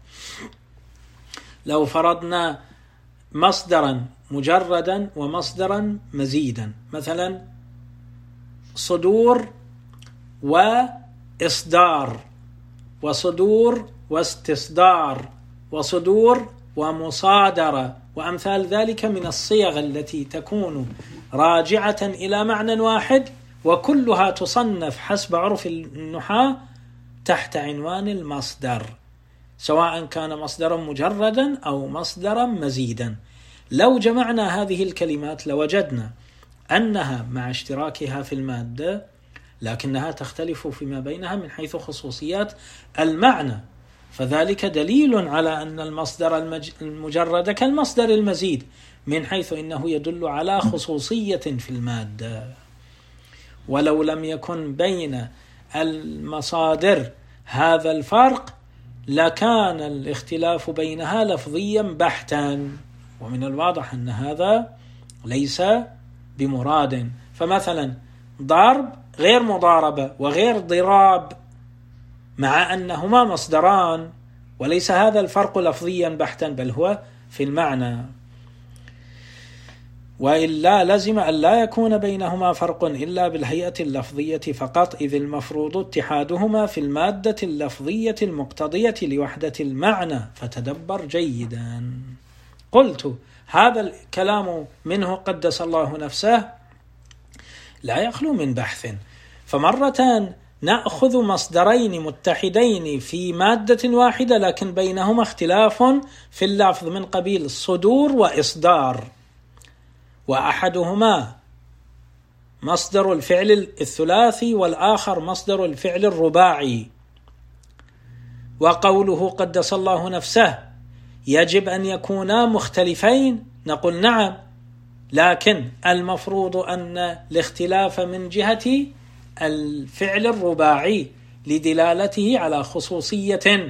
لو فرضنا مصدرا مجردا ومصدرا مزيدا، مثلا صدور وإصدار، وصدور واستصدار، وصدور ومصادرة، وأمثال ذلك من الصيغ التي تكون راجعة إلى معنى واحد وكلها تصنف حسب عرف النحاة تحت عنوان المصدر، سواء كان مصدرا مجردا أو مصدرا مزيدا. لو جمعنا هذه الكلمات لوجدنا أنها مع اشتراكها في المادة لكنها تختلف فيما بينها من حيث خصوصيات المعنى، فذلك دليل على أن المصدر المجرد كالمصدر المزيد من حيث إنه يدل على خصوصية في المادة. ولو لم يكن بين المصادر هذا الفرق لكان الاختلاف بينها لفظيا بحتا، ومن الواضح أن هذا ليس بمراد. فمثلا ضرب غير مضاربة وغير ضراب، مع أنهما مصدران، وليس هذا الفرق لفظيا بحتا بل هو في المعنى، وإلا لزم أن لا يكون بينهما فرق إلا بالهيئة اللفظية فقط، إذ المفروض اتحادهما في المادة اللفظية المقتضية لوحدة المعنى. فتدبر جيدا. قلت هذا الكلام منه قدس الله نفسه لا يخلو من بحث. فمرة نأخذ مصدرين متحدين في مادة واحدة لكن بينهما اختلاف في اللفظ من قبيل صدور وإصدار، وأحدهما مصدر الفعل الثلاثي والآخر مصدر الفعل الرباعي. وقوله قدس الله نفسه يجب أن يكونا مختلفين، نقول نعم، لكن المفروض أن الاختلاف من جهة الفعل الرباعي لدلالته على خصوصية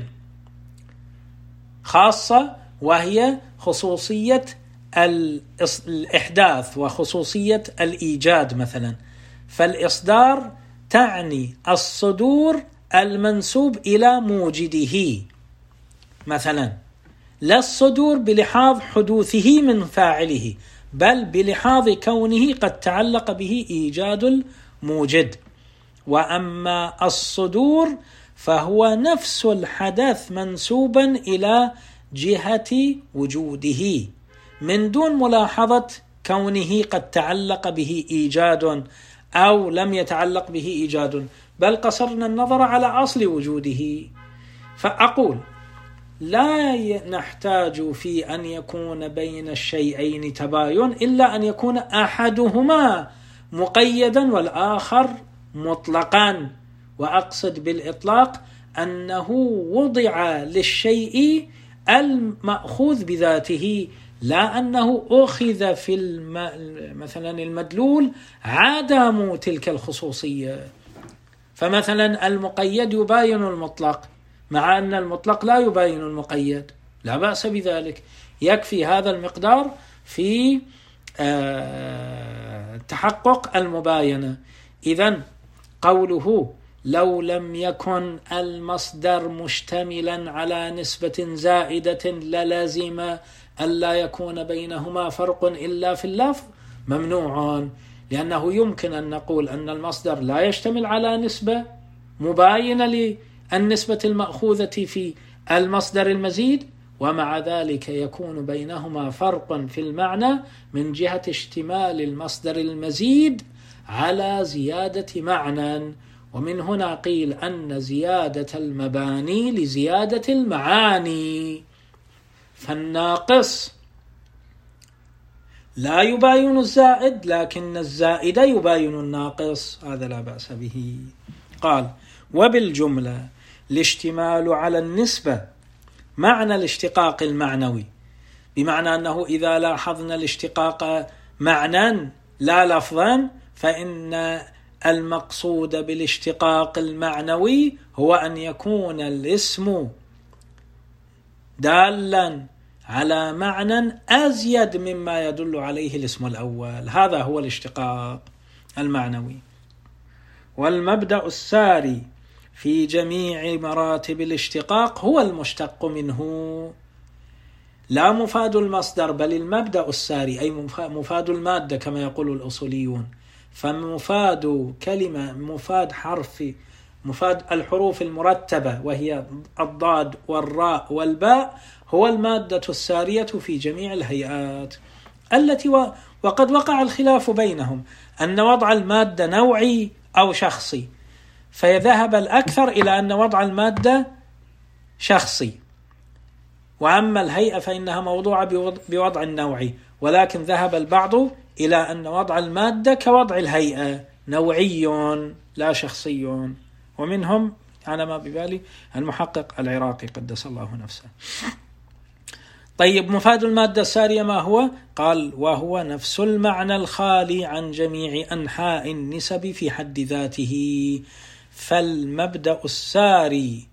خاصة، وهي خصوصية الإحداث وخصوصية الإيجاد مثلا. فالإصدار تعني الصدور المنسوب إلى موجده مثلا، لا الصدور بلحاظ حدوثه من فاعله، بل بلحاظ كونه قد تعلق به إيجاد الموجد. وأما الصدور فهو نفس الحدث منسوبا إلى جهة وجوده من دون ملاحظة كونه قد تعلق به إيجاد أو لم يتعلق به إيجاد، بل قصرنا النظر على أصل وجوده. فأقول لا نحتاج في أن يكون بين الشيئين تباين إلا أن يكون أحدهما مقيدا والآخر مطلقا. وأقصد بالإطلاق أنه وضع للشيء المأخوذ بذاته، لا أنه أخذ في الم... مثلا المدلول عدم تلك الخصوصية. فمثلا المقيد يباين المطلق مع أن المطلق لا يباين المقيد، لا بأس بذلك، يكفي هذا المقدار في تحقق المباينة. إذن قوله لو لم يكن المصدر مشتملا على نسبة زائدة للازم ألا يكون بينهما فرق إلا في اللفظ ممنوع، لأنه يمكن أن نقول أن المصدر لا يشتمل على نسبة مباينة للنسبة المأخوذة في المصدر المزيد، ومع ذلك يكون بينهما فرق في المعنى من جهة اشتمال المصدر المزيد على زيادة معنى. ومن هنا قيل أن زيادة المباني لزيادة المعاني، فالناقص لا يباين الزائد لكن الزائد يباين الناقص، هذا لا بأس به. قال وبالجملة الاشتمال على النسبة معنى الاشتقاق المعنوي، بمعنى أنه إذا لاحظنا الاشتقاق معنى لا لفظا فإن المقصود بالاشتقاق المعنوي هو أن يكون الاسم دالا على معنى أزيد مما يدل عليه الاسم الأول، هذا هو الاشتقاق المعنوي. والمبدأ الساري في جميع مراتب الاشتقاق هو المشتق منه، لا مفاد المصدر بل المبدأ الساري، أي مفاد المادة كما يقول الأصوليون. فمفاد كلمة، مفاد حرف، مفاد الحروف المرتبة وهي الضاد والراء والباء هو المادة السارية في جميع الهيئات التي و... وقد وقع الخلاف بينهم أن وضع المادة نوعي أو شخصي، فيذهب الأكثر إلى أن وضع المادة شخصي، وأما الهيئة فإنها موضوعة بوضع النوعي، ولكن ذهب البعض إلى أن وضع المادة كوضع الهيئة نوعي لا شخصي. ومنهم على ما ببالي المحقق العراقي قدس الله نفسه. طيب مفاد المادة السارية ما هو؟ قال وهو نفس المعنى الخالي عن جميع أنحاء النسب في حد ذاته. فالمبدأ الساري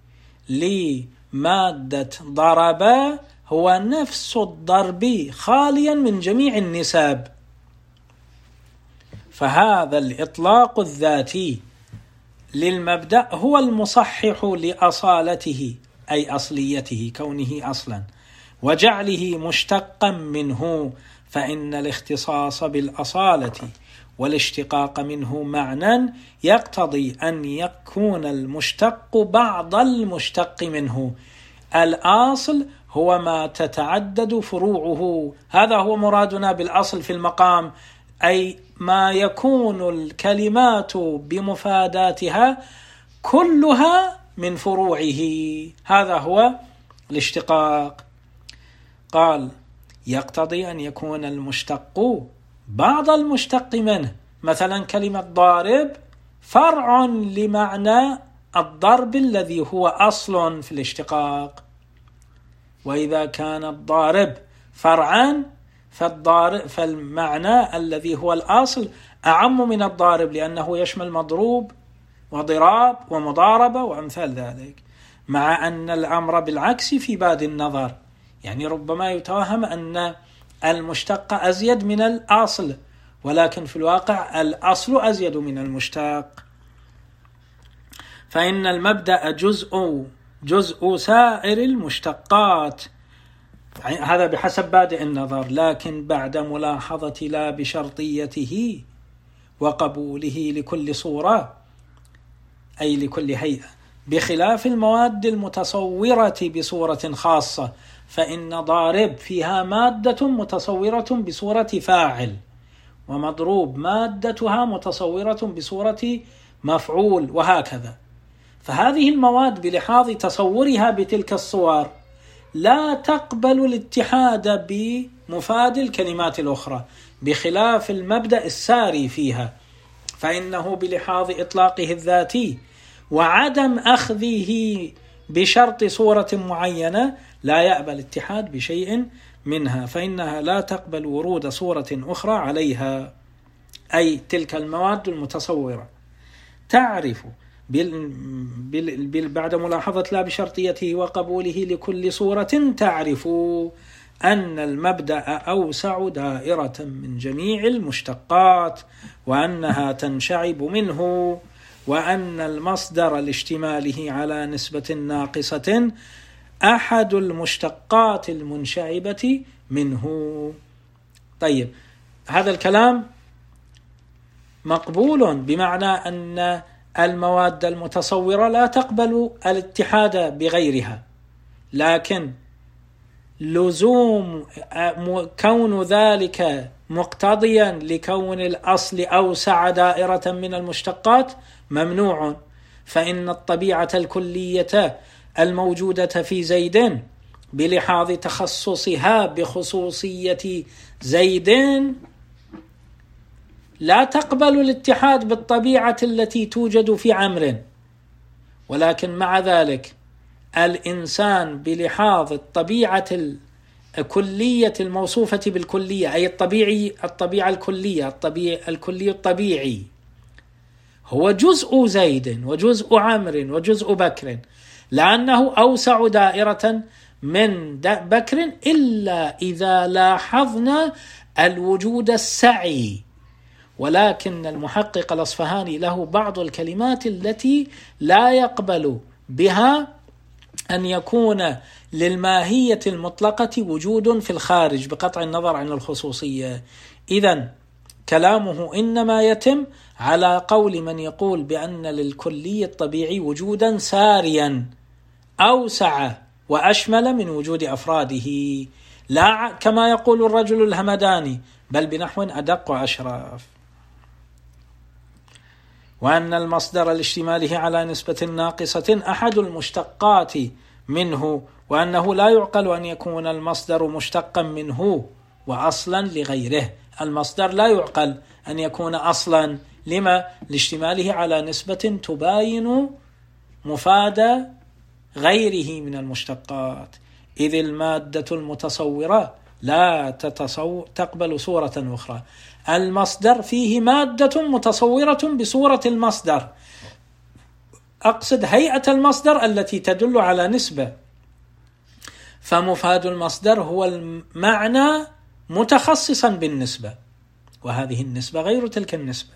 لمادة ضرب هو نفس الضرب خاليا من جميع النسب. فهذا الإطلاق الذاتي للمبدأ هو المصحح لأصالته أي أصليته كونه أصلا، وجعله مشتقا منه، فإن الاختصاص بالأصالة والاشتقاق منه معنى يقتضي أن يكون المشتق بعض المشتق منه. الأصل هو ما تتعدد فروعه، هذا هو مرادنا بالأصل في المقام أي ما يكون الكلمات بمفاداتها كلها من فروعه، هذا هو الاشتقاق. قال يقتضي أن يكون المشتق بعض المشتق منه، مثلا كلمة ضارب فرع لمعنى الضرب الذي هو أصل في الاشتقاق، وإذا كان الضارب فرعا فالضارب فالمعنى الذي هو الأصل أعم من الضارب، لأنه يشمل مضروب وضراب ومضاربة وأمثال ذلك، مع أن الأمر بالعكس في باد النظر، يعني ربما يتوهم أن المشتق أزيد من الأصل، ولكن في الواقع الأصل أزيد من المشتق. فإن المبدأ جزء جزء سائر المشتقات، هذا بحسب بادئ النظر، لكن بعد ملاحظة لا بشرطيته وقبوله لكل صورة أي لكل هيئة، بخلاف المواد المتصورة بصورة خاصة، فإن ضارب فيها مادة متصورة بصورة فاعل، ومضروب مادتها متصورة بصورة مفعول، وهكذا. فهذه المواد بلحاظ تصورها بتلك الصور لا تقبل الاتحاد بمفاد الكلمات الأخرى، بخلاف المبدأ الساري فيها، فإنه بلحاظ إطلاقه الذاتي وعدم أخذه بشرط صورة معينة لا يقبل اتحاد بشيء منها، فإنها لا تقبل ورود صورة أخرى عليها، أي تلك المواد المتصورة. تعرف بال... بال... بعد ملاحظة لا بشرطيته وقبوله لكل صورة، تعرف أن المبدأ أوسع دائرة من جميع المشتقات، وأنها تنشعب منه، وأن المصدر لاشتماله على نسبة ناقصة أحد المشتقات المنشعبة منه. طيب، هذا الكلام مقبول، بمعنى أن المواد المتصورة لا تقبل الاتحاد بغيرها، لكن لزوم كون ذلك مقتضيا لكون الأصل أوسع دائرة من المشتقات ممنوع، فإن الطبيعة الكلية الموجودة في زيد بلحاظ تخصصها بخصوصية زيد لا تقبل الاتحاد بالطبيعة التي توجد في عمرو، ولكن مع ذلك الإنسان بلحاظ الطبيعة الكلية الموصوفة بالكلية، أي الطبيعي الطبيعة الكلية الطبيعي الكلي الطبيعي هو جزء زيد وجزء عمرو وجزء بكر، لأنه أوسع دائرة من بكر، إلا إذا لاحظنا الوجود السعي. ولكن المحقق الأصفهاني له بعض الكلمات التي لا يقبل بها أن يكون للماهية المطلقة وجود في الخارج بقطع النظر عن الخصوصية. إذن كلامه إنما يتم على قول من يقول بأن للكلي الطبيعي وجودا ساريا أوسع وأشمل من وجود أفراده، لا كما يقول الرجل الهمداني، بل بنحو أدق وأشرف. وأن المصدر لاشتماله على نسبة ناقصة أحد المشتقات منه، وأنه لا يعقل أن يكون المصدر مشتقا منه وأصلا لغيره. المصدر لا يعقل أن يكون أصلا، لما؟ لاشتماله على نسبة تباين مفاد غيره من المشتقات، إذ المادة المتصورة لا تتصور تقبل صورة أخرى. المصدر فيه مادة متصورة بصورة المصدر، أقصد هيئة المصدر التي تدل على نسبة، فمفاد المصدر هو المعنى متخصصا بالنسبة، وهذه النسبة غير تلك النسبة.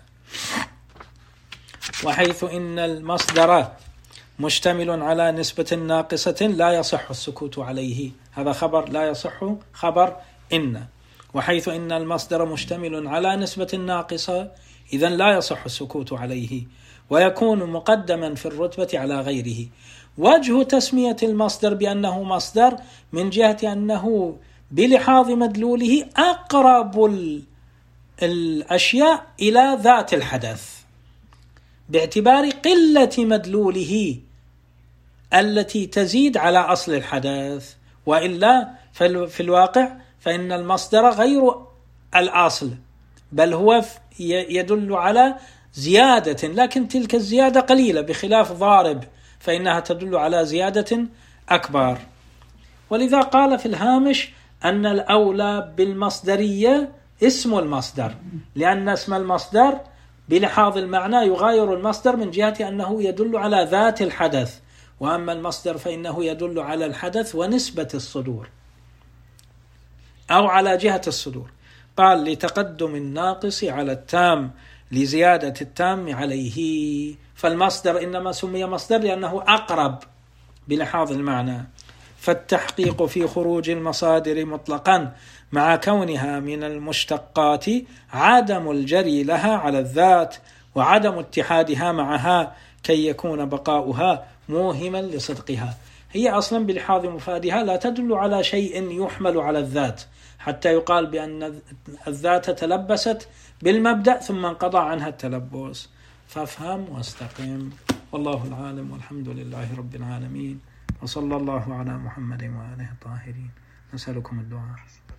وحيث إن المصدر مشتمل على نسبة ناقصة لا يصح السكوت عليه، هذا خبر لا يصح، خبر إن. وحيث إن المصدر مشتمل على نسبة ناقصة إذن لا يصح السكوت عليه، ويكون مقدما في الرتبة على غيره. وجه تسمية المصدر بأنه مصدر من جهة أنه بلحاظ مدلوله أقرب الأشياء إلى ذات الحدث باعتبار قلة مدلوله التي تزيد على أصل الحدث، وإلا في الواقع فإن المصدر غير الأصل، بل هو يدل على زيادة، لكن تلك الزيادة قليلة، بخلاف ضارب فإنها تدل على زيادة أكبر. ولذا قال في الهامش أن الأولى بالمصدرية اسم المصدر، لأن اسم المصدر بلحاظ المعنى يغاير المصدر من جهة أنه يدل على ذات الحدث، وأما المصدر فإنه يدل على الحدث ونسبة الصدور أو على جهة الصدور. قال لتقدم الناقص على التام لزيادة التام عليه، فالمصدر إنما سمي مصدر لأنه أقرب بلحاظ المعنى. فالتحقيق في خروج المصادر مطلقا مع كونها من المشتقات عدم الجري لها على الذات وعدم اتحادها معها كي يكون بقاؤها موهما لصدقها. هي أصلا بلحاظ مفادها لا تدل على شيء يحمل على الذات حتى يقال بأن الذات تلبست بالمبدأ ثم انقضى عنها التلبس. فافهم واستقم، والله العالم، والحمد لله رب العالمين، وصلى الله على محمد وآله الطاهرين. نسألكم الدعاء.